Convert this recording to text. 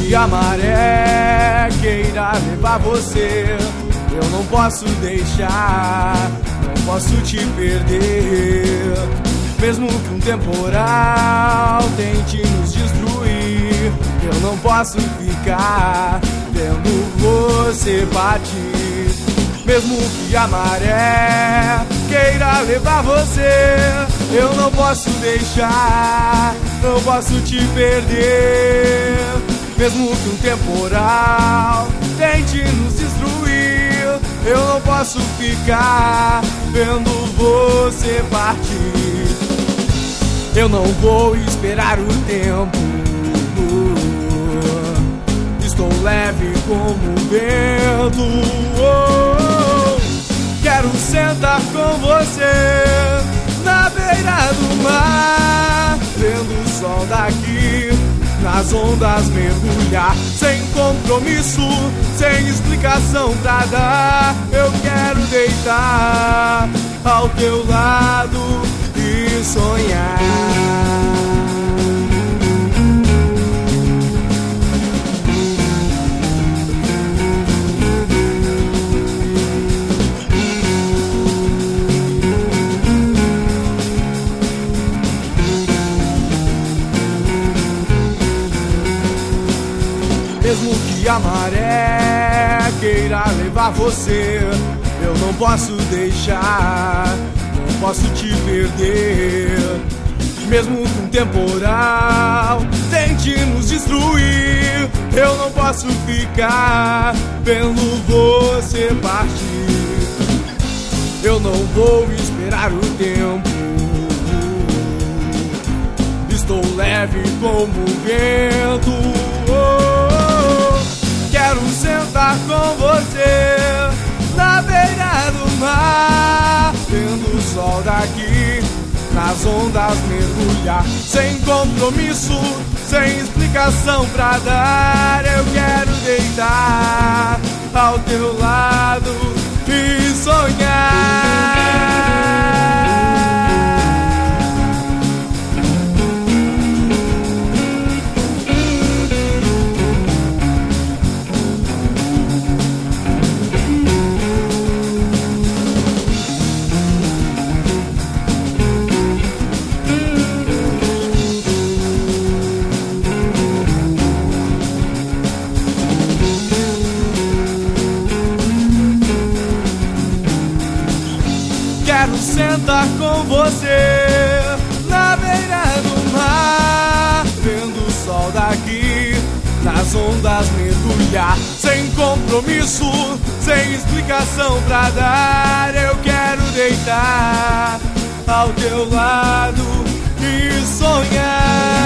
que a maré queira levar você, eu não posso deixar, não posso te perder. Mesmo que um temporal tente nos destruir, eu não posso ficar vendo você partir. Mesmo que a maré queira levar você, eu não posso deixar, não posso te perder. Mesmo que um temporal tente nos destruir, eu não posso ficar vendo você partir. Eu não vou esperar o tempo, estou leve como o vento. Quero sentar com você na beira do mar, vendo o sol daqui, nas ondas mergulhar, sem compromisso, sem explicação pra dar. Eu quero deitar ao teu lado e sonhar. Mesmo que a maré queira levar você, eu não posso deixar, não posso te perder. Mesmo que um temporal tente nos destruir, eu não posso ficar vendo você partir. Eu não vou esperar o tempo, estou leve como o vento. Quero sentar com você na beira do mar, vendo o sol daqui, nas ondas mergulhar, sem compromisso, sem explicação pra dar. Eu quero deitar ao teu lado e sonhar. Quero sentar com você na beira do mar, vendo o sol daqui, nas ondas mergulhar, sem compromisso, sem explicação pra dar. Eu quero deitar ao teu lado e sonhar.